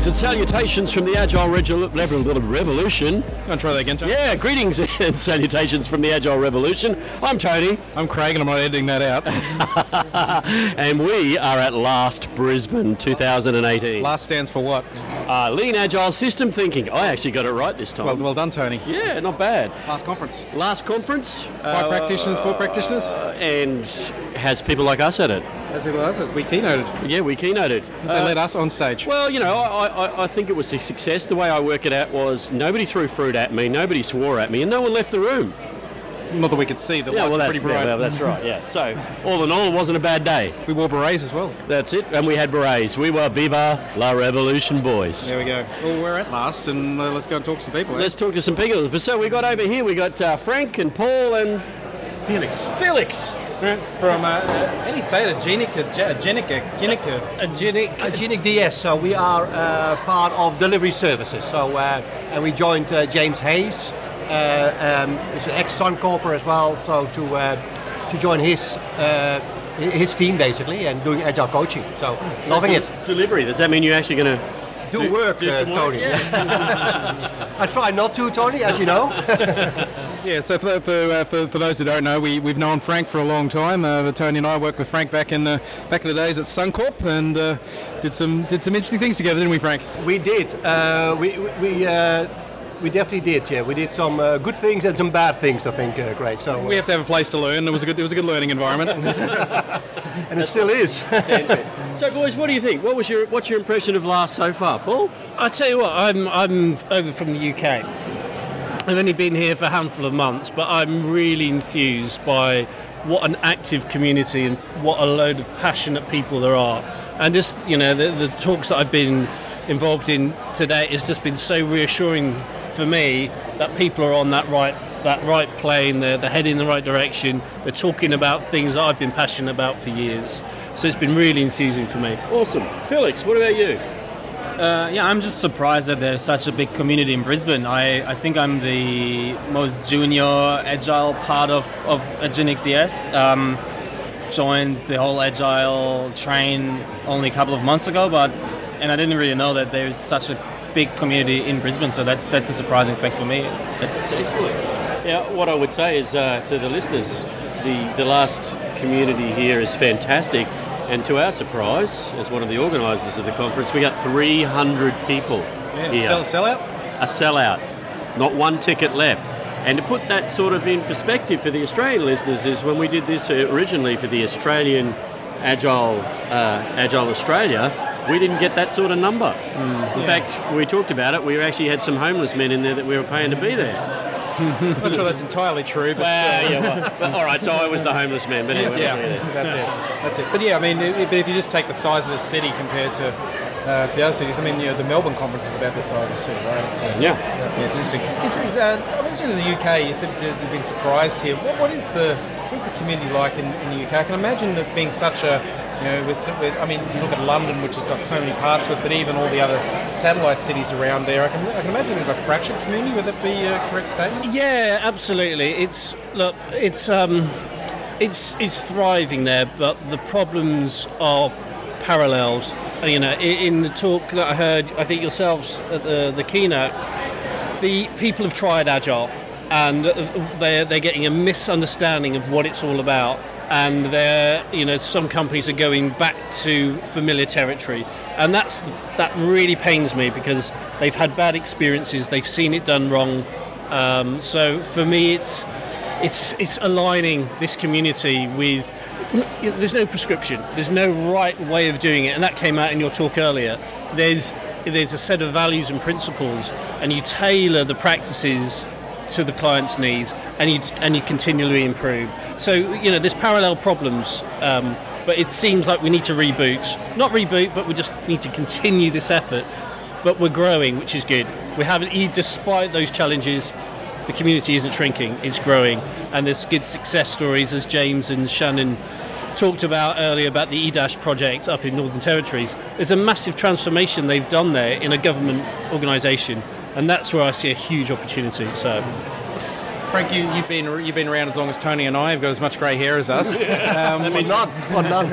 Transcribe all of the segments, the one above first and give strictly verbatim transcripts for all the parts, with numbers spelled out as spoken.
Greetings and salutations from the Agile Regu- Revo- Revolution. I'll try that again, Tony. Yeah, greetings and salutations from the Agile Revolution. I'm Tony. I'm Craig and I'm not editing that out. And we are at Last Brisbane twenty eighteen. Last stands for what? Uh, Lean Agile System Thinking. I actually got it right this time. Well, well done, Tony. Yeah, not bad. Last conference. Last conference. Five uh, practitioners, four practitioners. Uh, and has people like us at it. As people like us, we keynoted. Yeah, we keynoted. They Uh, let us on stage. Well, you know, I, I, I think it was a success. The way I work it out was nobody threw fruit at me, nobody swore at me, and no one left the room. Not that we could see. The Yeah, lights well, were that's, pretty bright. yeah, well, that's right, yeah. So, all in all, it wasn't a bad day. We wore berets as well. That's it, and we had berets. We were Viva La Revolution boys. There we go. Well, we're at last, and uh, let's go and talk to some people. Eh? Let's talk to some people. But so we got over here, we got uh, Frank and Paul and Felix. Felix. From, uh, how do you say it? Agenic, Agenic, Agenic, Agenic. Agenic D S, so we are uh, part of delivery services. So uh, and we joined uh, James Hayes, uh, um, he's an ex-Suncorper as well, so to uh, to join his uh, his team basically and doing agile coaching. So loving it. Delivery. Does that mean you're actually going to Do, do work, do uh, some work? Tony. Yeah. I try not to, Tony, as you know. Yeah, so for for, uh, for for those who don't know, we we've known Frank for a long time. Uh, Tony and I worked with Frank back in the back in the days at Suncorp and uh, did some did some interesting things together, didn't we, Frank? We did. Uh, we we uh, we definitely did. Yeah, we did some uh, good things and some bad things. I think, uh, Greg. So uh, We have to have a place to learn. It was a good it was a good learning environment. and it still is. So, boys, what do you think? What was your what's your impression of Last so far, Paul? I tell you what, I'm I'm over from the U K. I've only been here for a handful of months, but I'm really enthused by what an active community and what a load of passionate people there are. And just, you know, the, the talks that I've been involved in today has just been so reassuring for me that people are on that right that right plane, they're, they're heading in the right direction, they're talking about things that I've been passionate about for years. So it's been really enthusing for me. Awesome. Felix, what about you? Uh, yeah, I'm just surprised that there's such a big community in Brisbane. I, I think I'm the most junior agile part of, of Agenic D S. Um, joined the whole agile train only a couple of months ago, but and I didn't really know that there's such a big community in Brisbane, so that's that's a surprising fact for me. That's excellent. Yeah, what I would say is uh, to the listeners, the, the Last community here is fantastic. And to our surprise, as one of the organisers of the conference, we got three hundred people Yeah, here. sell, sell out. A sellout. Not one ticket left. And to put that sort of in perspective for the Australian listeners is when we did this originally for the Australian Agile uh, Agile Australia, we didn't get that sort of number. Mm, in yeah. fact, we talked about it, we actually had some homeless men in there that we were paying to be there. I'm not sure that's entirely true, but well, yeah, well, but, all right. So I was the homeless man, but anyway, yeah, that's it. That's it. But yeah, I mean, it, but if you just take the size of the city compared to uh, the other cities, I mean, you know, the Melbourne conference is about this size too, right? It's, uh, yeah. yeah, it's interesting. This is. Uh, I'm interested in the U K. You said you've been surprised here. What, what is the what is the community like in, in the U K? I can imagine it being such a You know, with, with, I mean, you look at London, which has got so many parts to it, but even all the other satellite cities around there, I can, I can imagine a fractured community. Would that be a correct statement? Yeah, absolutely. It's look, it's um, it's it's thriving there, but the problems are paralleled. You know, in, in the talk that I heard, I think yourselves at the, the keynote, the people have tried Agile, and they're they're getting a misunderstanding of what it's all about. And they're, you know, some companies are going back to familiar territory, and that's that really pains me because they've had bad experiences, they've seen it done wrong. Um, so for me, it's it's it's aligning this community with. There's no prescription, there's no right way of doing it, and that came out in your talk earlier. There's there's a set of values and principles, and you tailor the practices to the client's needs, and you and you continually improve. So, you know, there's parallel problems, um, but it seems like we need to reboot. Not reboot, but we just need to continue this effort. But we're growing, which is good. We haven't, despite those challenges, the community isn't shrinking, it's growing. And there's good success stories, as James and Shannon talked about earlier about the E DASH project up in Northern Territories. There's a massive transformation they've done there in a government organisation. And that's where I see a huge opportunity. So, Frank, you, you've been you've been around as long as Tony and I. You've got as much grey hair as us. Um, Well, not, well, not.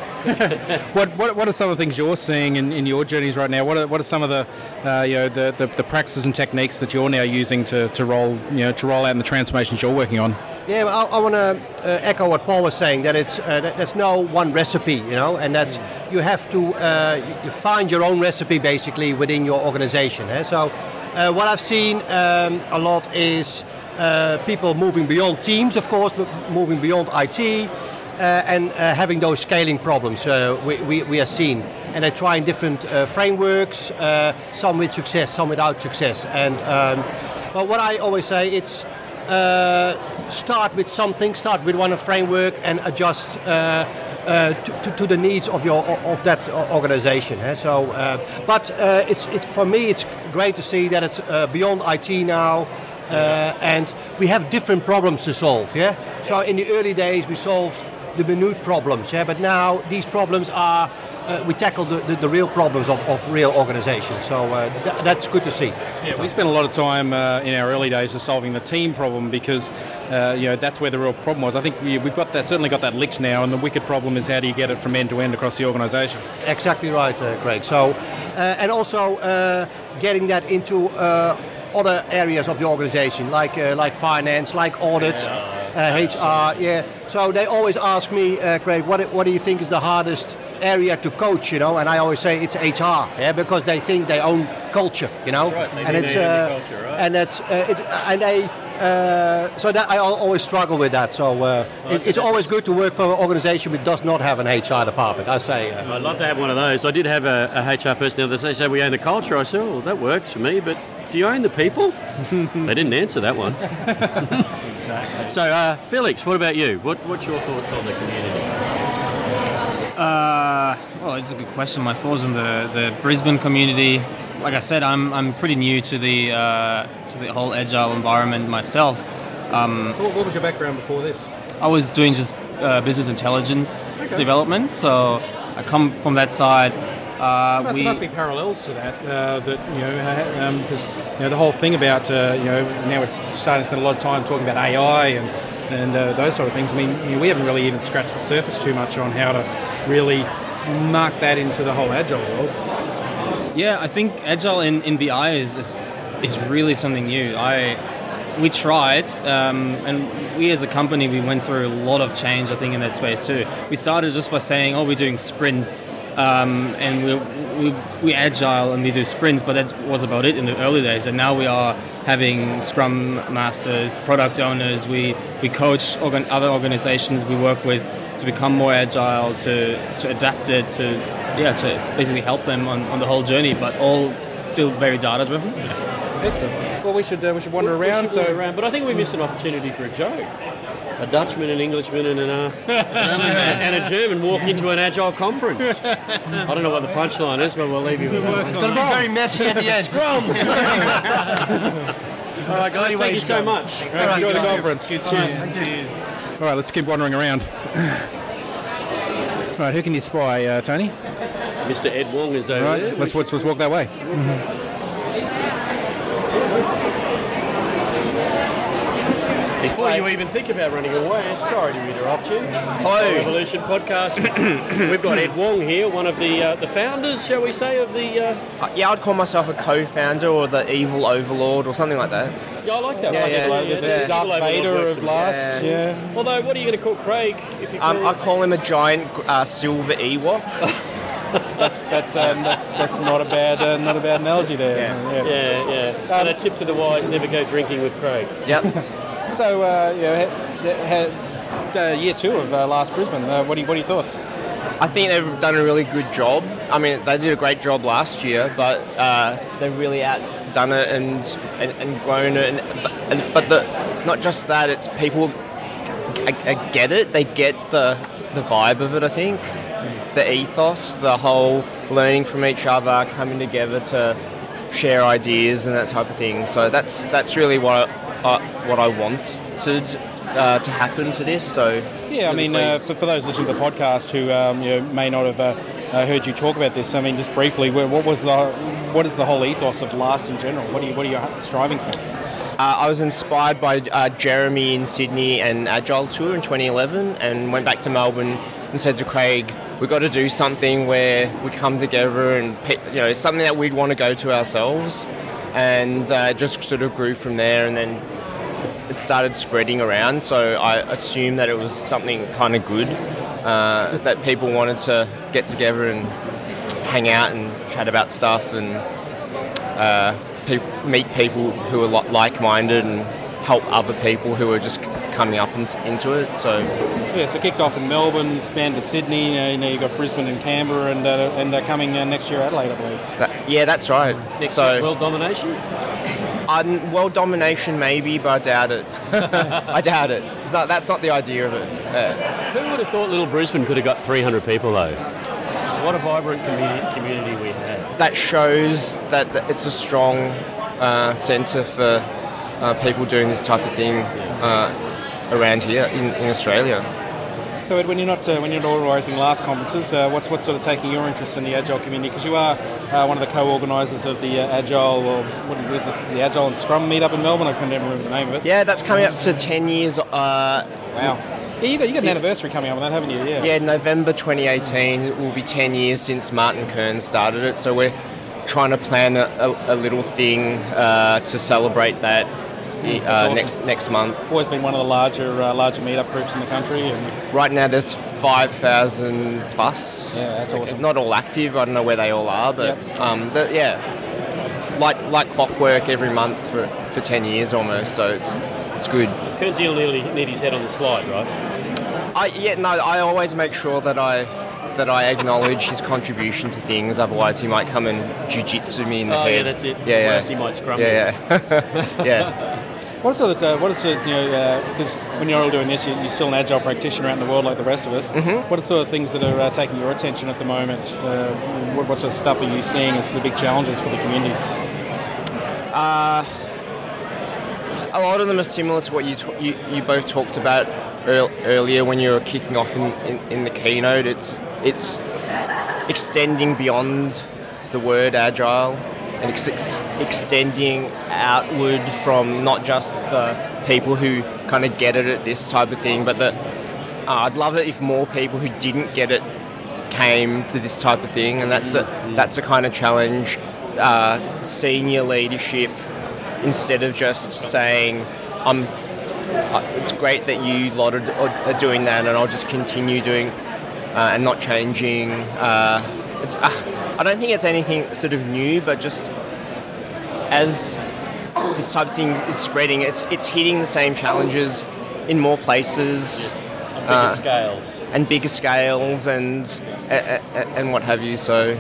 what, what what are some of the things you're seeing in, in your journeys right now? What are what are some of the uh, you know the, the, the practices and techniques that you're now using to, to roll you know to roll out in the transformations you're working on? Yeah, well, I, I want to uh, echo what Paul was saying, that it's uh, that there's no one recipe, you know, and that you have to uh, you find your own recipe basically within your organization. Eh? So uh, what I've seen um, a lot is uh, people moving beyond teams, of course, but moving beyond I T, uh, and uh, having those scaling problems uh, we, we, we are seeing. And they're trying different uh, frameworks, uh, some with success, some without success. And um, but what I always say, it's Uh, start with something, start with one framework, and adjust uh, uh, to, to, to the needs of your of that organization. Eh? So, uh, but uh, it's it's for me it's great to see that it's uh, beyond I T now, uh, and we have different problems to solve. Yeah. So in the early days we solved the minute problems. Yeah. But now these problems are. Uh, we tackle the, the, the real problems of, of real organizations, so uh, th- that's good to see. Yeah, we spent a lot of time uh, in our early days of solving the team problem because uh, you know that's where the real problem was. I think we, we've got that certainly got that licked now, and the wicked problem is how do you get it from end to end across the organisation. Exactly right, uh, Craig. So, uh, and also uh, getting that into uh, other areas of the organisation, like uh, like finance, like audit, uh, H R. Yeah. So they always ask me, uh, Craig, what what do you think is the hardest area to coach, you know, and I always say it's H R, yeah, because they think they own culture, you know, That's right. and it's they own uh, the culture, right? and it's uh, it, and they uh, so that I al- always struggle with that. So uh, it, it's always good to work for an organisation which does not have an H R department. I say, uh, I'd love to have one of those. I did have a, a H R person the other day say we own the culture. I said, oh, well, that works for me, but do you own the people? They didn't answer that one. Exactly. So, uh, Felix, what about you? What, what's your thoughts on the community? Uh, well, it's a good question. My thoughts on the, the Brisbane community. Like I said, I'm I'm pretty new to the uh, to the whole agile environment myself. Um, So what was your background before this? I was doing just uh, business intelligence Okay. development, so I come from that side. Uh, There we must be parallels to that. Uh, that you know, because you know the whole thing about uh, you know now it's starting to spend a lot of time talking about A I and and uh, those sort of things. I mean, you know, we haven't really even scratched the surface too much on how to really mark that into the whole agile world. Yeah, I think agile in, in B I is, is is really something new. I we tried, um, and we as a company we went through a lot of change. I think in that space too. We started just by saying, "Oh, we're doing sprints, um, and we we we agile and we do sprints," but that was about it in the early days. And now we are having Scrum masters, product owners. We we coach organ- other organizations we work with to become more agile, to to adapt it, to yeah, to basically help them on, on the whole journey, but all still very data driven. Excellent. Well, we should uh, we should wander We around. should walk So around, but I think we missed an opportunity for a joke. A Dutchman, an Englishman, and, an, uh, and a German walk into an agile conference. I don't know what the punchline is, but we'll leave you with that. it's going to be very messy at the end. All right, guys, thank you so much. enjoy the conference. Cheers. All right, let's keep wandering around. All right, who can you spy, uh, Tony? Mister Ed Wong is over All right, there. let's, let's let's walk that way. Before you even think about running away, Ed, sorry to interrupt you. Hello. Revolution Podcast. We've got Ed Wong here, one of the uh, the founders, shall we say, of the... Uh, Uh, yeah, I'd call myself a co-founder or the evil overlord or something like that. yeah, I like that Yeah, one. yeah, Like, yeah, the yeah. evil Darth overlord Vader works of for me. last. Yeah. Yeah. Although, what are you going to call Craig if you call Um, I call him a giant uh, silver Ewok. That's that's, um, that's that's not a bad uh, not a bad analogy there. Yeah. Yeah, yeah. And a tip to the wise, never go drinking with Craig. Yep. So uh, you know, ha- ha- uh, year two of uh, last Brisbane. Uh, what are you, what are your thoughts? I think they've done a really good job. I mean, they did a great job last year, but uh, they've really outdone it and and, and grown it. And, and but the not just that, it's people I, I get it. They get the the vibe of it. I think the ethos, the whole learning from each other, coming together to share ideas and that type of thing. So that's that's really what I, uh, what I wanted uh, to happen for this. So Yeah, I really mean, uh, pleased. for, for those listening to the podcast who um, you know, may not have uh, uh, heard you talk about this, I mean, just briefly, where- what was the what is the whole ethos of Last in general? What are you what are you striving for? Uh, I was inspired by uh, Jeremy in Sydney and Agile Tour in twenty eleven, and went back to Melbourne and said to Craig, we've got to do something where we come together and, you know, something that we'd want to go to ourselves. And uh, just sort of grew from there, and then it started spreading around. So I assumed that it was something kind of good, uh, that people wanted to get together and hang out and chat about stuff and uh, pe- meet people who are li- like-minded and help other people who are just coming up in- into it. So yeah, so kicked off in Melbourne, spanned to Sydney. Uh, you know, you got Brisbane and Canberra, and uh, and uh, coming uh, next year Adelaide, I believe. that, yeah, that's right. Next so year, world domination? Um, world domination maybe, but I doubt it. I doubt it. It's not, that's not the idea of it. Uh, Who would have thought Little Brisbane could have got three hundred people though? What a vibrant community, community we have. that shows that, that it's a strong uh, centre for uh, people doing this type of thing uh, around here in, in Australia. So Ed, when you're not uh, when you're not organising last conferences, uh, what's what's sort of taking your interest in the Agile community? Because you are uh, one of the co-organisers of the uh, Agile, or what is this, the Agile and Scrum meet up in Melbourne. I can't remember the name of it. Yeah, that's coming up to ten years. Uh, Wow. Yeah, you got you got an anniversary coming up on that, haven't you? Yeah. yeah, November twenty eighteen. It will be ten years since Martin Kern started it. So we're trying to plan a, a, a little thing uh, to celebrate that. Uh, awesome. next next month. Always been one of the larger uh, larger meetup groups in the country, and Right now there's five thousand plus. yeah, that's awesome. Not all active. I don't know where they all are, but Yep. um, the, yeah, like like clockwork every month for, for ten years almost. So it's it's good. Kernsey will nearly need his head on the slide, right? I yeah no. I always make sure that I that I acknowledge his contribution to things. Otherwise, he might come and jiu-jitsu me in the Oh head. yeah, that's it. Yeah, yeah. Whereas he might scrum. Yeah, yeah, yeah. What sort of, uh, what is it, you know, because when you're all doing this, you- you're still an Agile practitioner out in the world like the rest of us. Mm-hmm. What are sort of things that are uh, taking your attention at the moment? Uh, what, what sort of stuff are you seeing as the big challenges for the community? A lot of them are similar to what you t- you, you both talked about ear- earlier when you were kicking off in, in, in the keynote. It's it's extending beyond the word agile and ex- ex- extending outward from not just the people who kind of get it at this type of thing, but that uh, I'd love it if more people who didn't get it came to this type of thing, and that's a that's a kind of challenge. Uh, senior leadership, instead of just saying, "I'm," uh, it's great that you lot are, are doing that, and I'll just continue doing uh, and not changing. Uh, it's uh, I don't think it's anything sort of new, but just as this type of thing is spreading, it's it's hitting the same challenges in more places. On bigger Uh, scales. and bigger scales and uh, uh, and what have you. So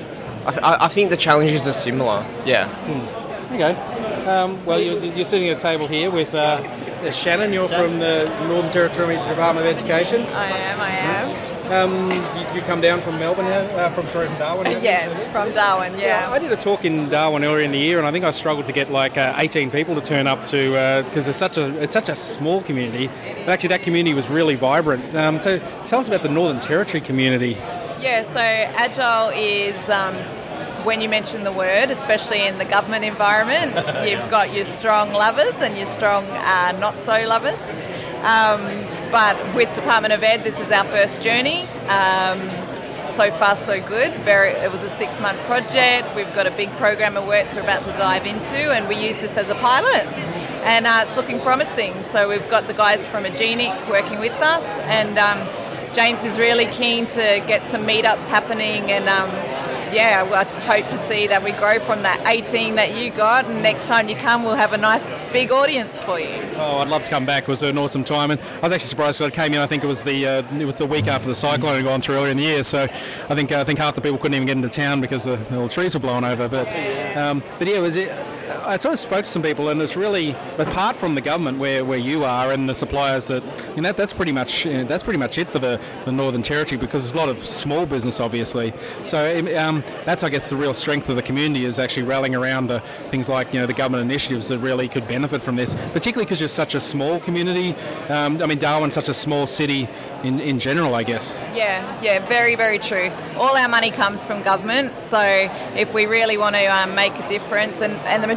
I, th- I think the challenges are similar. Yeah. Okay. Um, well, you're, you're sitting at a table here with uh, Shannon. You're from the Northern Territory Department of Education. I am, I am. Um, you, you come down from Melbourne, uh, from sorry, from Darwin. haven't you? Yeah, from Darwin, yeah. I did a talk in Darwin earlier in the year, and I think I struggled to get like uh, eighteen people to turn up to because it's such a it's such a small community. But actually, that community was really vibrant. Um, so, tell us about the Northern Territory community. Yeah, so Agile is, um, when you mention the word, especially in the government environment, you've got your strong lovers and your strong uh, not-so-lovers. Um, but with Department of Ed, this is our first journey. Um, so far, so good. Very, it was a six-month project. We've got a big program of works we're about to dive into, and we use this as a pilot. And uh, it's looking promising. So we've got the guys from Agenic working with us, and um, James is really keen to get some meetups happening, and um, yeah, I hope to see that we grow from that eighteen that you got, and next time you come we'll have a nice big audience for you. Oh, I'd love to come back. It was an awesome time, and I was actually surprised. I came in. I think it was the uh, it was the week after the cyclone had gone through earlier in the year. So I think I think half the people couldn't even get into town because the, the little trees were blown over. But um, but yeah, it was. It, I sort of spoke to some people, and it's really, apart from the government where, where you are and the suppliers, that you know, that that's pretty much you know, that's pretty much it for the, the Northern Territory, because there's a lot of small business, obviously. So um, that's, I guess, the real strength of the community is actually rallying around the things like you know the government initiatives that really could benefit from this, particularly because you're such a small community. Um, I mean, Darwin's such a small city in, in general, I guess. Yeah, yeah, very, very true. All our money comes from government, so if we really want to um, make a difference, and, and the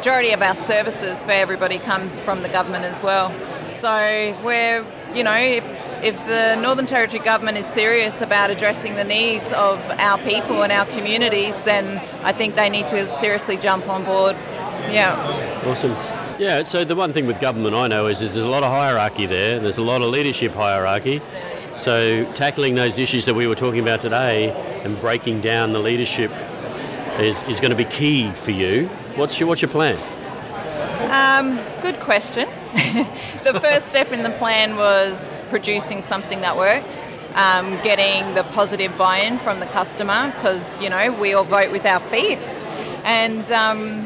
majority of our services for everybody comes from the government as well. So we're, you know, if if the Northern Territory government is serious about addressing the needs of our people and our communities, then I think they need to seriously jump on board. Yeah. Awesome. Yeah, so the one thing with government I know is, is there's a lot of hierarchy there, and there's a lot of leadership hierarchy. So tackling those issues that we were talking about today and breaking down the leadership is, is going to be key for you. What's your, what's your plan? Um, good question. The first step in the plan was producing something that worked, um, getting the positive buy-in from the customer, because, you know, we all vote with our feet. And um,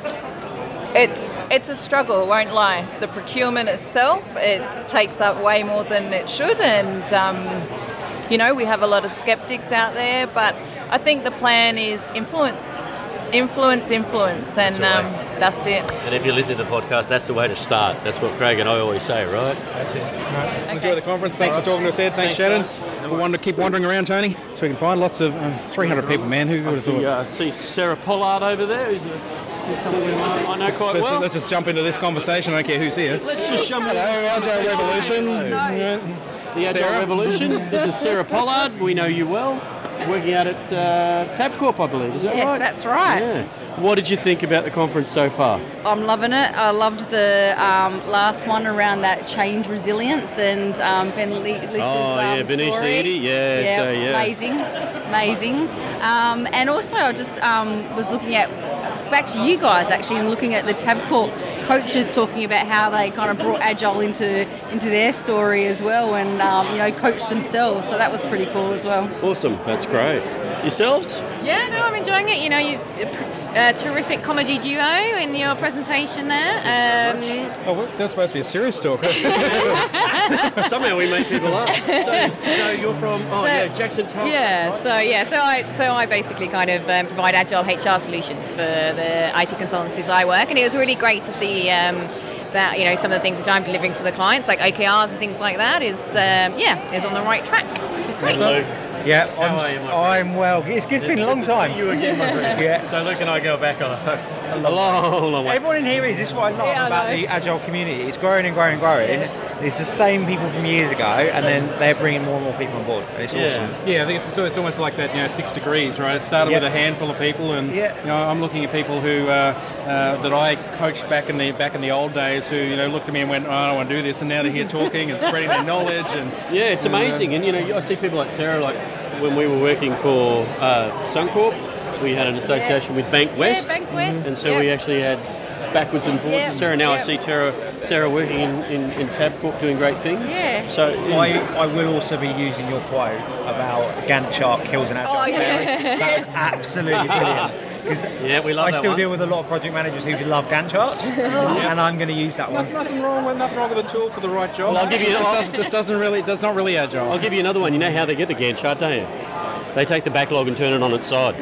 it's it's a struggle, won't lie. The procurement itself, it takes up way more than it should, and, um, you know, we have a lot of skeptics out there, but I think the plan is influence. Influence, influence, and um, that's it. And if you listen to the podcast, that's the way to start. That's what Craig and I always say, right? That's it. Right. Okay. Enjoy the conference. Thanks right. for talking to us, Ed. Thanks, Thanks Shannon. We want to keep wandering around, Tony, so we can find lots of uh, three hundred people, man. Who would have thought? I see, uh, see Sarah Pollard over there, who's, a, who's someone we I know let's, quite let's, well. Let's just jump into this conversation. I don't care who's here. Let's just jump Hello, Agile Revolution. Hello. The Agile Sarah? Revolution. This is Sarah Pollard. We know you well. Working out at uh, Tabcorp, I believe. Is that yes, right? Yes, that's right. Yeah. What did you think about the conference so far? I'm loving it. I loved the um, last one around that change resilience and um, Ben Leish's Oh, yeah, um, Benish story. Eady. Yeah, yeah, so, yeah. Amazing, amazing. Um, and also I just um, was looking at, back to you guys actually, and looking at the Tabcorp coaches talking about how they kind of brought Agile into into their story as well, and um, you know, coached themselves. So that was pretty cool as well. Awesome, that's great. Yourselves? Yeah, no, I'm enjoying it. You know, you a terrific comedy duo in your presentation there. Um, oh, that was supposed to be a serious talk. Somehow we make people laugh. So, so you're from oh so, yeah, Jackson Tower. Yeah, right? so yeah, so I so I basically kind of um, provide agile H R solutions for the I T consultancies I work, and it was really great to see. Um, that, you know, some of the things that I'm delivering for the clients, like O K Rs and things like that, is um, yeah, is on the right track, which is great. Hello. Yeah, How I'm, are you, my I'm well. It's, it's been a long time. You again, my friend. Yeah. So Luke and I go back on a, a long, long way. Everyone in here is. This is what I love Yeah, I about know. the Agile community. It's growing and growing and growing. It's the same people from years ago, and then they're bringing more and more people on board. It's Yeah. awesome. Yeah, I think it's, it's almost like that, you know, six degrees, right? It started Yep. with a handful of people, and Yeah. you know, I'm looking at people who uh, uh, that I coached back in the back in the old days, who you know looked at me and went, oh, "I don't want to do this," and now they're here talking and spreading their knowledge. And Yeah, it's and, uh, amazing. And, you know, I see people like Sarah, like when we were working for uh, Suncorp, we had an association with Bank West. Yeah, Bank West. And so yeah. we actually had backwards and forwards. Yeah, And Sarah, now I yeah. see Sarah, Sarah working in, in, in Tabcorp doing great things. Yeah. So I, I will also be using your quote about Gantt chart kills an Agile. Oh, yeah. That Yes. was absolutely brilliant. Because yeah, we love I that still one. deal with a lot of project managers who love Gantt charts, and I'm going to use that one. nothing, nothing wrong with nothing wrong with the tool for the right job. Well, I'll give you- It just, I'll- doesn't, just doesn't really, it does not really agile. I'll give you another one. You know how they get the Gantt chart, don't you? They take the backlog and turn it on its side.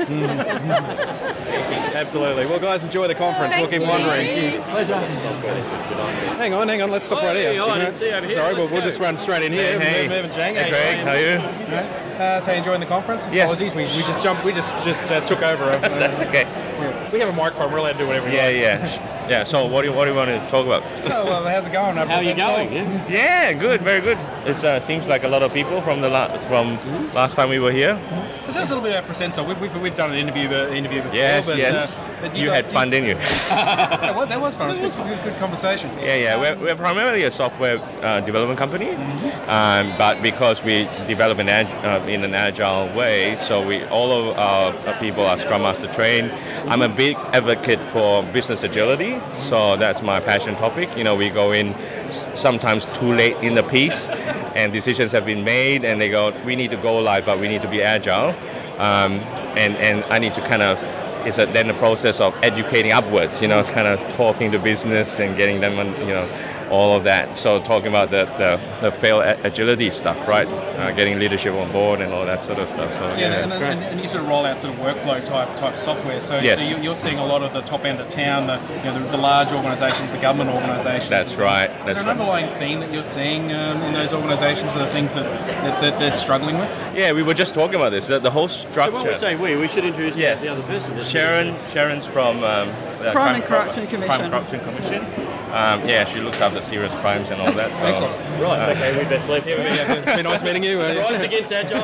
Absolutely. Well, guys, enjoy the conference. Thank we'll keep you. wondering. Pleasure. Hang on, hang on. Let's stop Oh, right here. yeah, oh, I didn't see over here. Sorry, Let's we'll, we'll go. just run straight in here. Hey, hey. Merv and Jang, Hey, Craig, how are you? Uh, so you enjoying the conference? Yes. Apologies, we, we just jumped. We just just uh, took over. Uh, That's okay. yeah. We have a microphone. We're allowed to do whatever. we Yeah, like. yeah, yeah. So, what do you what do you want to talk about? Oh, well, how's it going? How are you going? Yeah? Yeah, good, very good. It uh, seems like a lot of people from the last from last time we were here. Tell us a little bit about Presenso. We've, we've, we've done an interview uh, interview before. Yes, but, yes. Uh, but you guys- had fun, didn't you? Yeah, well, that was fun. It was a good, good conversation. Yeah, yeah. We're, we're primarily a software uh, development company, um, but because we develop in, ag- uh, in an agile way, so we all of our, our people are Scrum Master trained. I'm a big advocate for business agility, so that's my passion topic. You know, we go in s- sometimes too late in the piece, and decisions have been made, and they go, we need to go live, but we need to be agile, um, and and I need to kind of. It's a, then the process of educating upwards, you know, kind of talking to business and getting them, on, you know, all of that. So talking about the, the, the fail agility stuff, right? Uh, getting leadership on board and all that sort of stuff. So yeah, yeah, and, and, and, and you sort of roll out sort of workflow type type software. So, yes. so you, you're seeing a lot of the top end of town, the, you know, the, the large organisations, the government organisations. That's right. That's Is there an right. underlying theme that you're seeing um, in those organisations, the things that, that, that they're struggling with? Yeah, we were just talking about this. The, the whole structure. So when we say we, we should introduce Yeah. the other person. Sharon, Sharon's from um, the Crime and Corruption Commission. Crime and Corruption Commission. Um, yeah, she looks after serious crimes and all that. So, Excellent. Right, uh, okay, we best leave here. It's been nice meeting you. Crimes against Agile.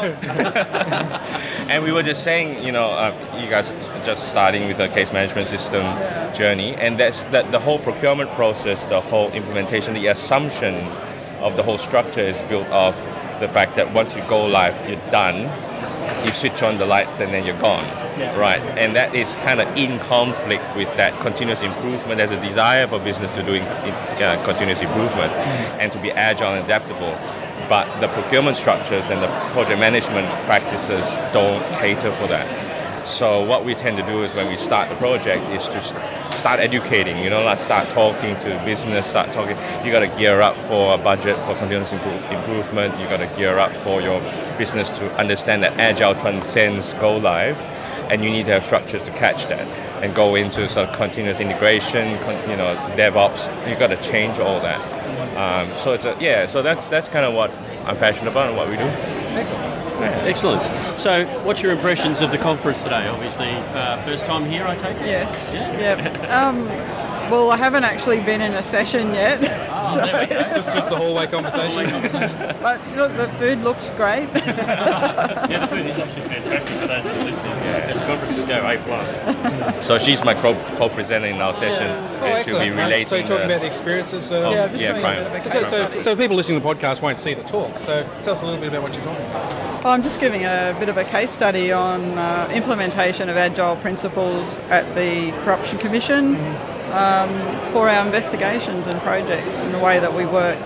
And we were just saying, you know, uh, you guys are just starting with a case management system Yeah. journey, and that's that the whole procurement process, the whole implementation, the assumption of the whole structure is built off the fact that once you go live, you're done. You switch on the lights and then you're gone, Yeah. right? And that is kind of in conflict with that continuous improvement. There's a desire for business to do in, in, uh, continuous improvement and to be agile and adaptable. But the procurement structures and the project management practices don't cater for that. So what we tend to do is when we start the project is to st- start educating, you know, like start talking to business, start talking. You got to gear up for a budget for continuous improve, improvement. You got to gear up for your business to understand that Agile transcends go live, and you need to have structures to catch that and go into sort of continuous integration, con- you know, DevOps. You got to change all that. Um, so it's a yeah. So that's that's kind of what I'm passionate about and what we do. That's excellent. So, what's your impressions of the conference today? Obviously, uh, first time here, I take it? Yes. Yeah. Yep. Um, well, I haven't actually been in a session yet. so, just, just the hallway conversation. but look, the food looks great. Yeah, the food is actually fantastic for those that are listening. Yeah. As conferences go, A plus. So she's my co- co-presenter in our session. Yeah. And Oh, she'll be excellent. relating. So you're talking the- about the experiences? Uh, yeah, just yeah, doing crime. a bit of a So, case so, study. so people listening to the podcast won't see the talk. So tell us a little bit about what you're talking about. I'm just giving a bit of a case study on uh, implementation of Agile principles at the Corruption Commission um, for our investigations and projects and the way that we work.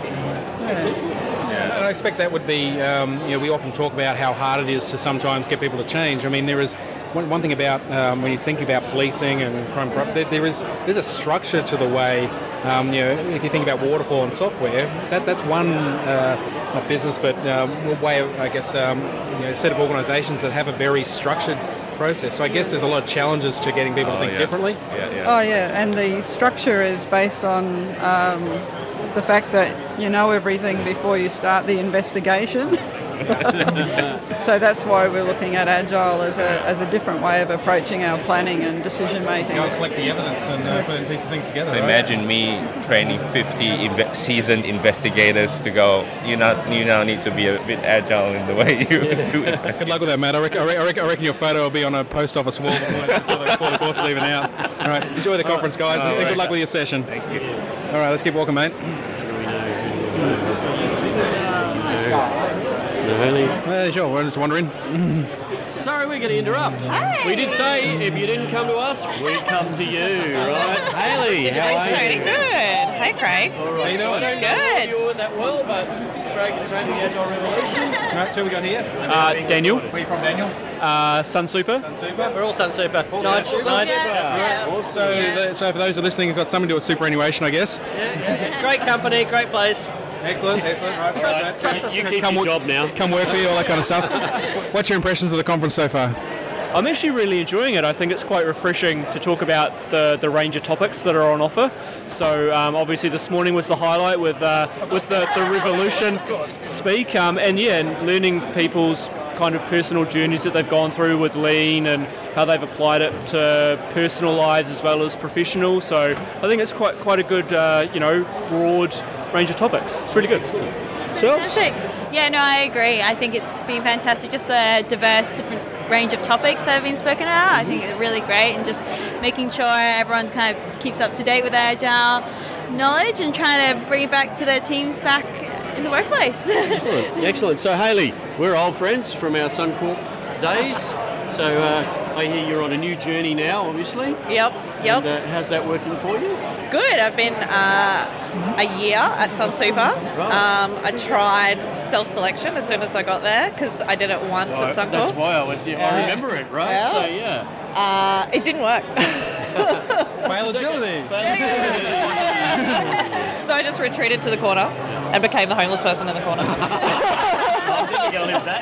Yeah. And I expect that would be, um, you know, we often talk about how hard it is to sometimes get people to change. I mean, there is one, one thing about um, when you think about policing and crime, corrupt, there, there is there's a structure to the way. Um, you know, if you think about waterfall and software, that that's one uh, not business, but um, way of, I guess, um, you know, set of organisations that have a very structured process. So I guess there's a lot of challenges to getting people Oh, to think yeah. differently. Yeah, yeah. Oh yeah, and the structure is based on um, the fact that you know everything before you start the investigation. So that's why we're looking at Agile as a, as a different way of approaching our planning and decision making. Go and collect the evidence and uh, put piece of things together. So right? imagine me training fifty inve- seasoned investigators to go. You not you now need to be a bit agile in the way you do it. Good luck with that, Matt. I reckon, I reckon, I reckon your photo will be on a post office wall before the, before the course is even out. All right, enjoy the conference, guys, Oh, and good right. luck with your session. Thank you. All right, let's keep walking, mate. Uh, sure, we're just wondering. Sorry, we're going to interrupt. We did say if you didn't come to us, we'd come to you, right? Haley, how are Pretty you? good. Hey, Craig. All right. How you doing? I don't Good. know you that well, but Craig and Tony, the Agile Revolution. All right, so we got here. Uh, Daniel, Where are you from, Daniel? uh, Sun Super. Super. We're all Sun Super. Nigel, Nigel, Nigel. Nigel. So, the, so for those who are listening, we've got something to do with superannuation, I guess. Great company, great place. Excellent, excellent. Right, trust, trust us. You keep come your work, job now. come work for you, all that kind of stuff. What's your impressions of the conference so far? I'm actually really enjoying it. I think it's quite refreshing to talk about the, the range of topics that are on offer. So um, obviously this morning was the highlight with uh, with the, the Revolution speak, um, and yeah, and learning people's kind of personal journeys that they've gone through with Lean and how they've applied it to personal lives as well as professional. So I think it's quite quite a good uh, you know broad range of topics. It's really good. Selves? Fantastic. Yeah, no, I agree. I think it's been fantastic. Just the diverse different range of topics that have been spoken about. I think it's really great, and just making sure everyone's kind of keeps up to date with their Agile knowledge and trying to bring it back to their teams back in the workplace. Excellent. Excellent. So, Haley, we're old friends from our Suncorp days. So, uh, I hear you're on a new journey now, obviously. Yep, yep. And, uh, how's that working for you? Good. I've been uh, a year at Sun Super. Um, I tried self-selection as soon as I got there because I did it once Well, at Suncorp. that's why I was. Yeah, I remember it, right? Yeah. So, yeah. Uh, it didn't work. Fail agility. So I I just retreated to the corner and became the homeless person in the corner. I'm never going to live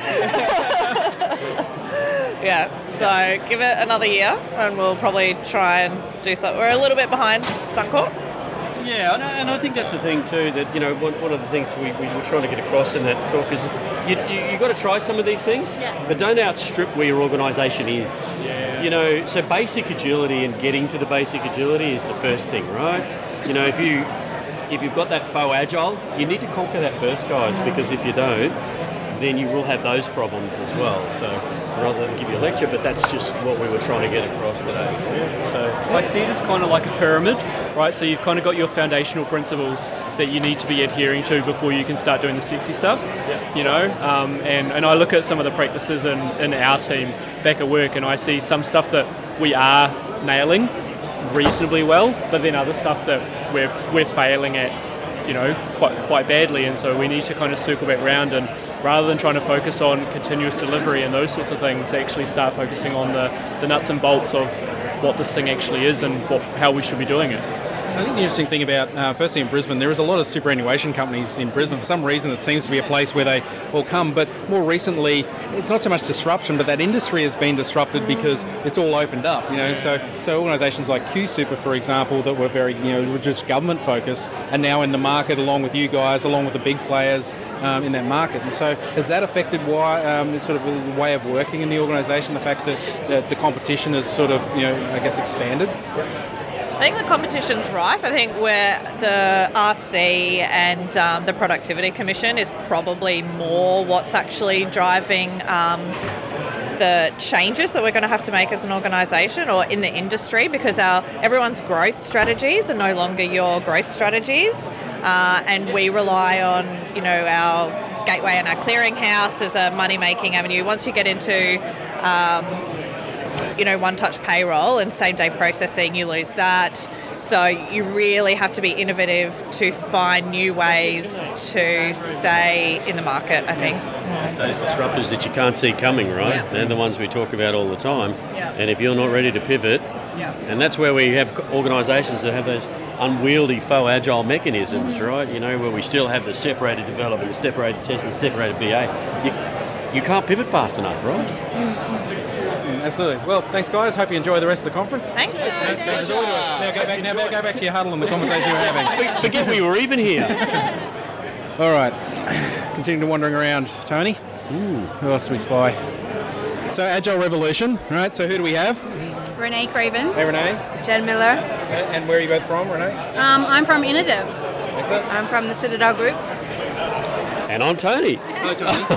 that. Yeah, so give it another year and we'll probably try and do something. We're a little bit behind Suncorp. Yeah, and I, and I think that's the thing too, that, you know, one, one of the things we, we were trying to get across in that talk is you, you, you've got to try some of these things, Yeah. but don't outstrip where your organisation is. Yeah. You know, so basic agility and getting to the basic agility is the first thing, right? You know, if, you, if you've got that faux agile, you need to conquer that first, guys, because if you don't, then you will have those problems as well. So rather than give you a lecture, but that's just what we were trying to get across today. So I see it as kind of like a pyramid, right? So you've kind of got your foundational principles that you need to be adhering to before you can start doing the sexy stuff, yeah. you know? Um, and, and I look at some of the practices in, in our team back at work and I see some stuff that we are nailing reasonably well, but then other stuff that we're, we're failing at, you know, quite, quite badly. And so we need to kind of circle back round and rather than trying to focus on continuous delivery and those sorts of things, actually start focusing on the, the nuts and bolts of what this thing actually is and what, how we should be doing it. I think the interesting thing about, uh, firstly in Brisbane, there is a lot of superannuation companies in Brisbane. For some reason, it seems to be a place where they all come. But more recently, it's not so much disruption, but that industry has been disrupted because it's all opened up. You know, so so organisations like Q Super, for example, that were very you know just government focused, are now in the market along with you guys, along with the big players um, in that market. And so, has that affected why um, sort of the way of working in the organisation? The fact that, that the competition has sort of you know I guess expanded. I think the competition's rife. I think where the R C and um, the Productivity Commission is probably more what's actually driving um, the changes that we're going to have to make as an organisation or in the industry, because our everyone's growth strategies are no longer your growth strategies, uh, and we rely on you know our gateway and our clearinghouse as a money-making avenue. Once you get into um, you know, one-touch payroll and same-day processing, you lose that. So you really have to be innovative to find new ways to stay in the market, I think. It's those disruptors that you can't see coming, right? Yeah. They're the ones we talk about all the time. Yeah. And if you're not ready to pivot, yeah. and that's where we have organisations that have those unwieldy faux agile mechanisms, Mm-hmm. right? You know, where we still have the separated development, the separated test, and the separated B A. You, you can't pivot fast enough, right? Mm, absolutely. Well, thanks, guys. Hope you enjoy the rest of the conference. Thanks. Thanks, guys. Now go back. Now go back to your huddle and the conversation you were having. Forget we were even here. All right. Continuing wandering around, Tony. Ooh. Who else do we spy? So Agile Revolution, right? So who do we have? Renee Craven. Hey, Renee. Jen Miller. And where are you both from, Renee? Um, I'm from Innodev. I'm from the Citadel Group. And I'm Tony. Hello,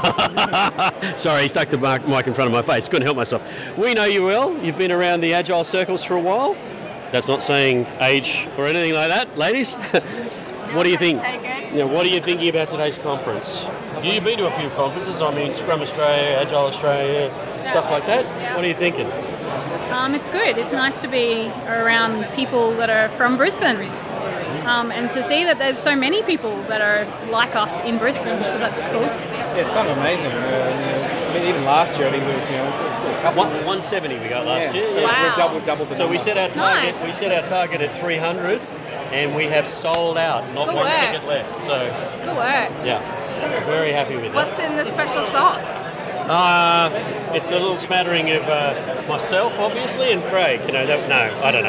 Tony. Sorry, he stuck the mic mic in front of my face. Couldn't help myself. We know you well. You've been around the Agile circles for a while. That's not saying age or anything like that, ladies. What do you think? You know, what are you thinking about today's conference? You've been to a few conferences. I mean, Scrum Australia, Agile Australia, stuff like that. What are you thinking? Um, it's good. It's nice to be around people that are from Brisbane. Um, and to see that there's so many people that are like us in Brisbane, so that's cool. Yeah, it's kind of amazing. Uh, you know, I mean, even last year, I think it was, you know, it's a couple. One, one seventy we got last Yeah. year. So Yeah. we've doubled, doubled the So we number. set our target. Nice. We set our target at three hundred, and we have sold out. Not Good one work. ticket left. So Good work. yeah, very happy with that. What's in the special sauce? Uh, it's a little smattering of uh, myself, obviously, and Craig. You know, that, no, I don't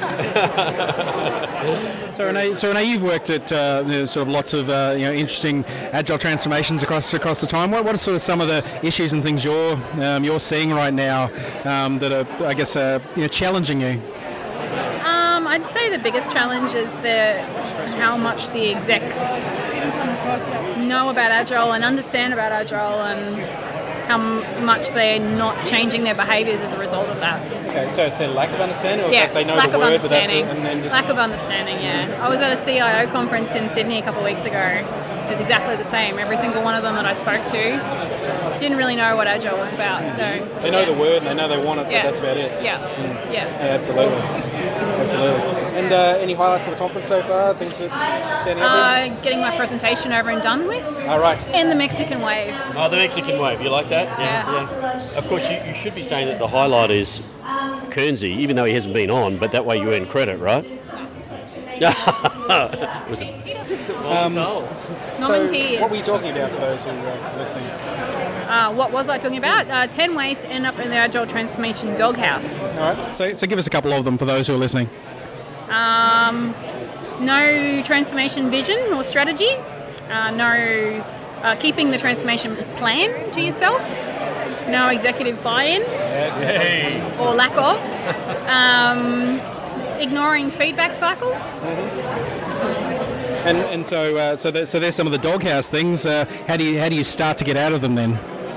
know. So Renee, so Renee, you've worked at uh, you know, sort of lots of uh, you know interesting agile transformations across across the time. What, what are sort of some of the issues and things you're um, you're seeing right now um, that are, I guess, uh, you know, challenging you? Um, I'd say the biggest challenge is the how much the execs know about Agile and understand about Agile and how m- much they're not changing their behaviours as a result of that. Okay, so it's a lack of understanding, or Yeah, it's like they know lack the of word, but that's it, understanding. and then just Lack of understanding, yeah. I was at a C I O conference in Sydney a couple of weeks ago. It was exactly the same. Every single one of them that I spoke to didn't really know what Agile was about. So they know the word and they know they want it, Yeah. but that's about it. Yeah, Mm. yeah. Yeah, absolutely, absolutely. And uh, any highlights of the conference so far? Things that standing out there? Uh, getting my presentation over and done with. All right. And the Mexican wave. Oh, the Mexican wave. You like that? Yeah. yeah. Of course, you, you should be saying that the highlight is Kernsey, even though he hasn't been on, but that way you earn credit, right? it was Um, told. Nominteer. So what were you talking about for those who are listening? Uh, what was I talking about? Uh, ten ways to end up in the Agile Transformation Doghouse. All right. So, so give us a couple of them for those who are listening. Um, no transformation vision or strategy. Uh, no uh, keeping the transformation plan to yourself. No executive buy-in or lack of. Um, ignoring feedback cycles. And and so uh, so that, so there's some of the doghouse things. Uh, how do you how do you start to get out of them then?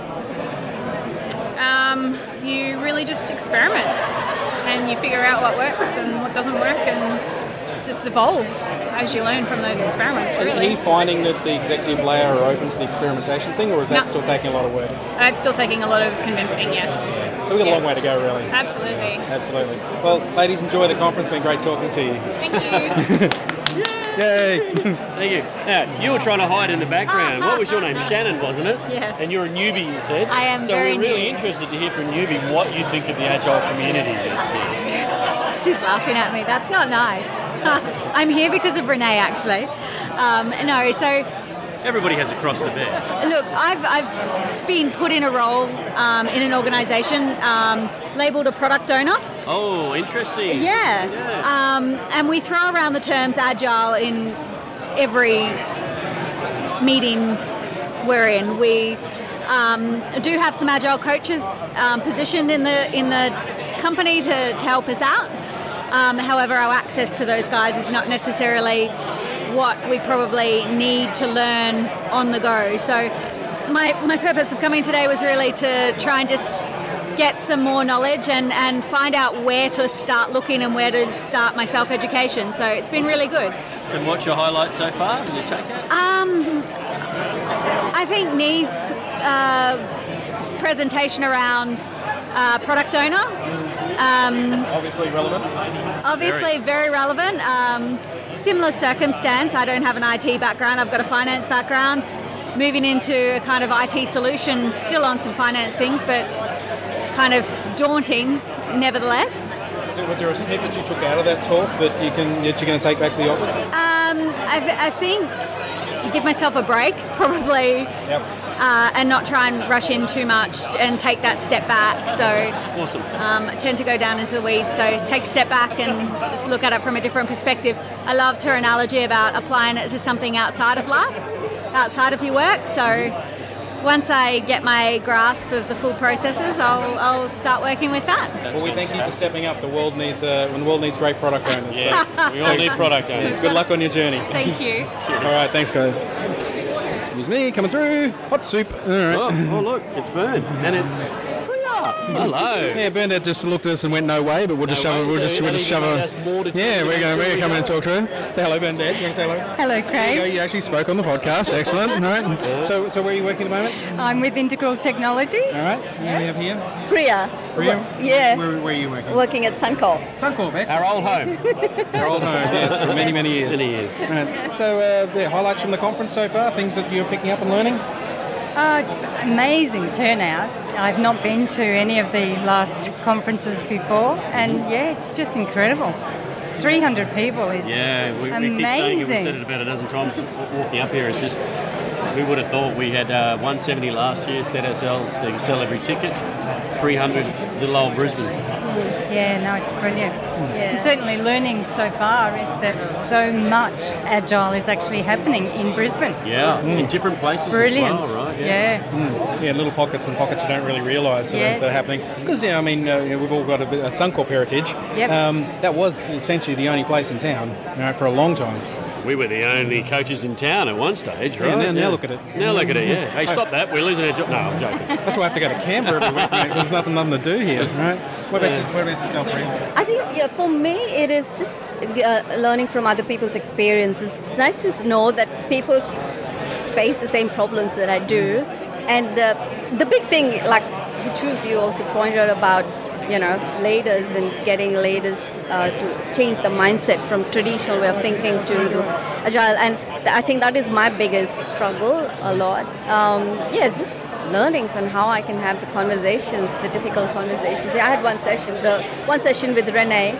Um, you really just experiment and you figure out what works and what doesn't work and just evolve as you learn from those experiments, Are really. you finding that the executive layer are open to the experimentation thing, or is that No. still taking a lot of work? Uh, it's still taking a lot of convincing, yes. So we've got a long Yes. way to go, really. Absolutely. Absolutely. Well, ladies, enjoy the conference. It's been great talking to you. Thank you. Yay! Thank you. Now, you were trying to hide in the background. What was your name? Shannon, wasn't it? Yes. And you're a newbie, you said? I am so very we're really new. interested to hear from newbie what you think of the Agile community that's here. She's laughing at me. That's not nice. I'm here because of Renee, actually. Um, no, so Everybody has a cross to bear. look, I've, I've been put in a role um, in an organisation um, labelled a product owner. Oh, interesting. Yeah. Um, and we throw around the terms agile in every meeting we're in. We um, do have some agile coaches um, positioned in the in the company to, to help us out. Um, however, our access to those guys is not necessarily what we probably need to learn on the go. So my, my purpose of coming today was really to try and just get some more knowledge and, and find out where to start looking and where to start my self-education. So it's been really good. And what's your highlight so far? Can you take it? Um, I think Nee's uh, presentation around uh, product owner. Um, Obviously relevant. Obviously very relevant. Um, similar circumstance. I don't have an I T background. I've got a finance background. Moving into a kind of I T solution, still on some finance things, but kind of daunting nevertheless. Was there, was there a snippet you took out of that talk that you can that you're going to take back to the office? Um, I, th- I think give myself a break, probably, Yep. uh, and not try and rush in too much and take that step back. So Awesome. um, I tend to go down into the weeds. So take a step back and just look at it from a different perspective. I loved her analogy about applying it to something outside of life, outside of your work. So once I get my grasp of the full processes, I'll, I'll start working with that. Well, we thank you for stepping up. The world needs uh, when the world needs great product owners. Yeah, we all need product owners. Good luck on your journey. Thank you. All right, thanks, guys. Excuse me, coming through. Hot soup. All right. Oh, oh look, it's Bern. And it's... Hello. Yeah, Bernadette just looked at us and went no way, but we'll just No shove way, her. We'll so just you we'll don't just even shove know her. that's more to Yeah, tell we're you. going. We're Here we coming and go. talk to her. Say hello, Bernadette. You can say hello. Hello, There Craig. you go. You actually spoke on the podcast. Excellent. All right. So, so where are you working at the moment? I'm with Integral Technologies. All right. Who do we have here? Priya. Priya? Yeah. Where, where are you working? Working at Suncorp. Suncorp, excellent. Our old home. Our old home, yes, for many, many years. Many years. Right. So, uh, yeah, highlights from the conference so far, things that you're picking up and learning? Uh, it's amazing turnout. I've not been to any of the last conferences before, and yeah, it's just incredible. three hundred people is Yeah, we, we keep saying it. We've amazing. said it about a dozen times walking up here. It's just, we would have thought we had uh, one seventy last year, set ourselves to sell every ticket. three hundred, little old Brisbane. Yeah, no, it's brilliant. And certainly learning so far is that so much agile is actually happening in Brisbane. Yeah, in different places Brilliant. as well, right? Yeah. Mm. Yeah, little pockets and pockets you don't really realise that, Yes. are, that are happening. Because, yeah, I mean, uh, you know, we've all got a, bit, a Suncorp heritage. Yep. Um, that was essentially the only place in town, you know, for a long time. We were the only coaches in town at one stage, right? Yeah, now, now look at it. Now look at it, yeah. Hey, stop that. We're losing our job. No, I'm joking. That's why I have to go to Canberra every week, mate. There's nothing, nothing to do here, right? What about, you, what about yourself, Priya? I think yeah, for me it is just uh, learning from other people's experiences. It's nice to know that people face the same problems that I do, and uh, the big thing, like the two of you also pointed out about, you know, leaders and getting leaders uh, to change the mindset from traditional way of thinking to the agile, and th- I think that is my biggest struggle a lot. Um, yeah, it's just learnings on how I can have the conversations, the difficult conversations. Yeah, I had one session, the one session with Renee,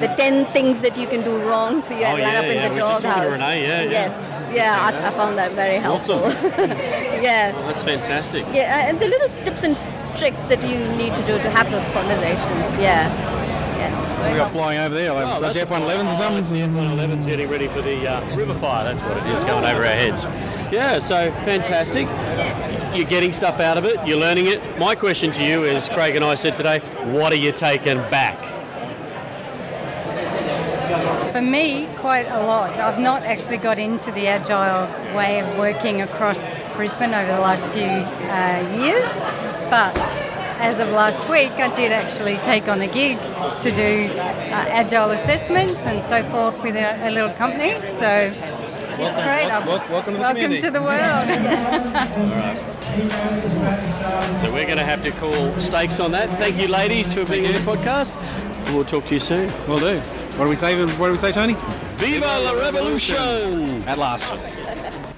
the ten things that you can do wrong, so you Oh, line yeah, up in yeah, the we were just talking to doghouse. Renee, yeah, yeah. Yes, yeah, I, I found that very helpful. Awesome. yeah. Well, that's fantastic. Yeah, and the little tips and tricks that you need to do to have those conversations. Yeah. Yeah. We got flying over there. Like, Oh, got that's F one elevens or something. The F one elevens getting ready for the uh, river fire. That's what it is, going over our heads. Yeah, so fantastic. You're getting stuff out of it. You're learning it. My question to you is, Craig and I said today, what are you taking back? For me, quite a lot. I've not actually got into the agile way of working across Brisbane over the last few uh, years, but as of last week, I did actually take on a gig to do uh, agile assessments and so forth with a, a little company. So it's great. Welcome, welcome, welcome to the welcome community. to the world. All right. So we're going to have to call stakes on that. Thank you, ladies, for being on the podcast. We'll talk to you soon. Will do. What do we say? What do we say, Tony? Viva la revolution! At last.